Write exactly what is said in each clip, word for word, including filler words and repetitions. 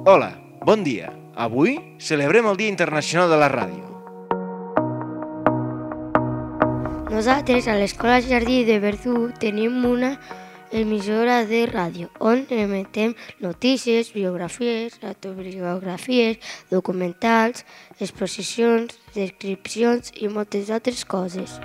Hola, bon dia. Avui celebrem el Dia Internacional de la Ràdio. Nosaltres a l'Escola Jardí de Verdú tenim una emissora de ràdio on emetem notícies, biografies, autobiografies, documentals, exposicions, descripcions i moltes altres coses.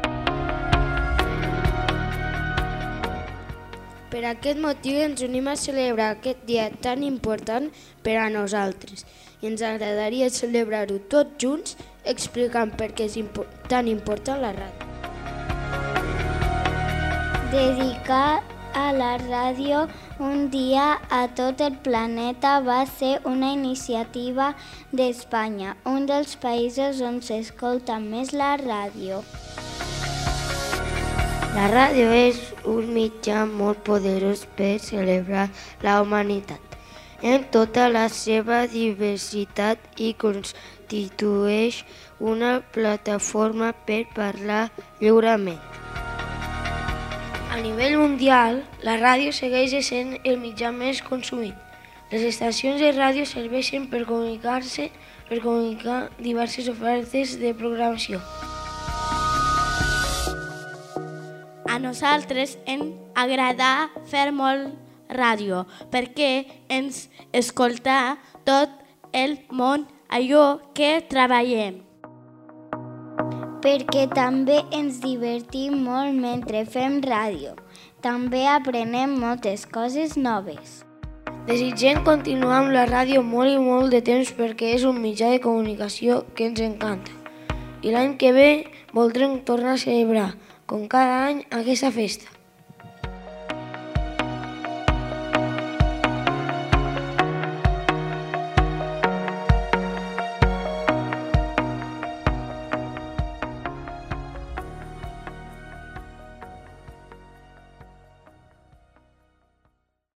Per aquest motiu ens unim a celebrar aquest dia tan important per a nosaltres i ens agradaria celebrar-ho tots junts explicant per què és impo- tan important la ràdio. Dedicar a la ràdio un dia a tot el planeta va ser una iniciativa d'Espanya, un dels països on s'escolta més la ràdio. La ràdio és un mitjà molt poderós per celebrar la humanitat en tota la seva diversitat i constitueix una plataforma per parlar lliurement. A nivell mundial, la ràdio segueix sent el mitjà més consumit. Les estacions de ràdio serveixen per comunicar-se, per comunicar diverses ofertes de programació. A nosaltres ens agrada fer molt ràdio perquè ens escolta tot el món allò que treballem. Perquè també ens divertim molt mentre fem ràdio. També aprenem moltes coses noves. Desitgem continuar amb la ràdio molt i molt de temps perquè és un mitjà de comunicació que ens encanta. I l'any que ve voldrem tornar a celebrar, com cada any, aquesta festa.